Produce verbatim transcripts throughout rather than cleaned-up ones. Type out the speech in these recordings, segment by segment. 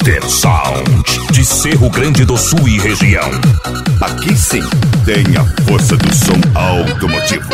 Master Sound de Cerro Grande do Sul e região. Aqui sim tem a força do som automotivo.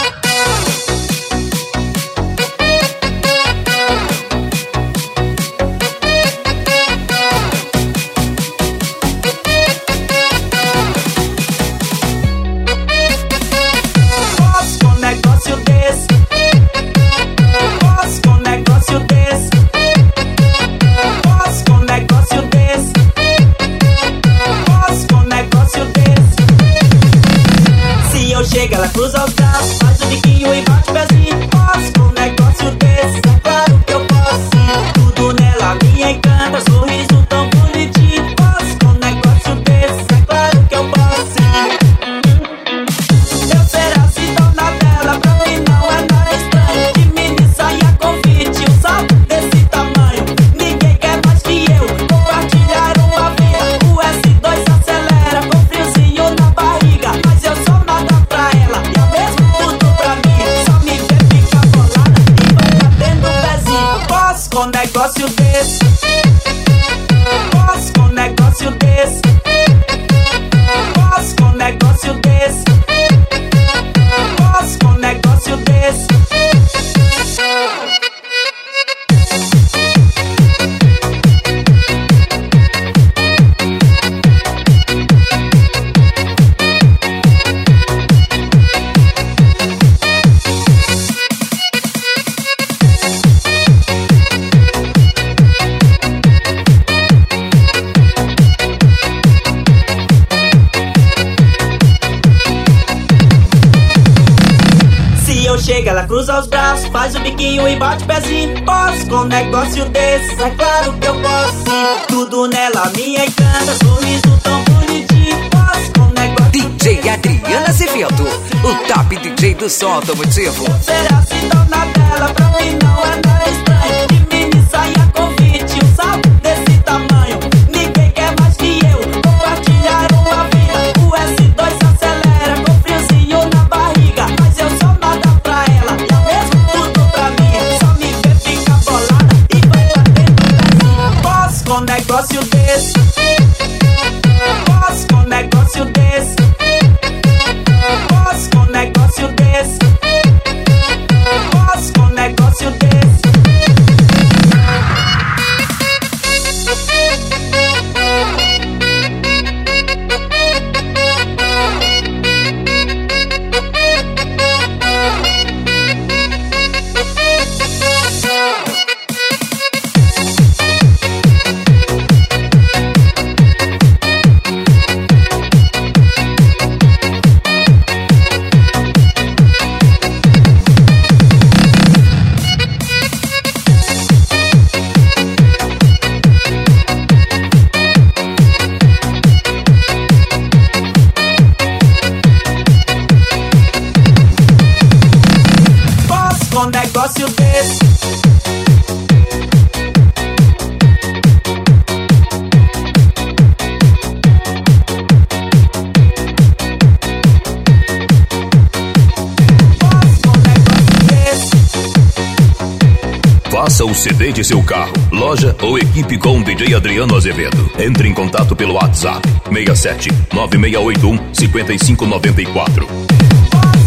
Ela cruza os braços, faz o biquinho e bate o pezinho. Posso com um negócio desse, é claro que eu posso. Tudo nela me encanta, sorriso tão bonitinho. Posso com um negócio desse, é claro que eu posso. Eu ser assim dona dela, pra mim não é nada estranho. De mini saia convite, um salto desse tamanho. Ninguém quer mais que eu, compartilhar uma vida. O S dois acelera com friozinho na barriga. Mas eu sou nada pra ela. Com um negócio desse, posso com um negócio desse, posso com um negócio desse, posso com um negócio desse. Chega, ela cruza os braços, faz o biquinho e bate o pezinho. Posso com um negócio desse, é claro que eu posso. Tudo nela me encanta, sorriso tão bonitinho. Posso com um negócio D J Adriana Azevedo, o top D J do som automotivo. Será assim dona dela, pra mim não é nada estranho. De mini saia convite, um salto desse tamanho. Ninguém quer mais que eu, compartilhar uma vida. O S dois acelera com friozinho na barriga. Mas eu sou nada pra ela, e ao mesmo tudo pra mim. Só me vê fica bolada e vai batendo pezinho. Posso com um negócio desse, posso com um negócio desse, posso com um negócio desse, posso com um negócio desse. Negócio desse, faça o C D de seu carro, loja ou equipe com o D J Adriano Azevedo. Entre em contato pelo WhatsApp seis sete nove seis oito um cinco cinco nove quatro.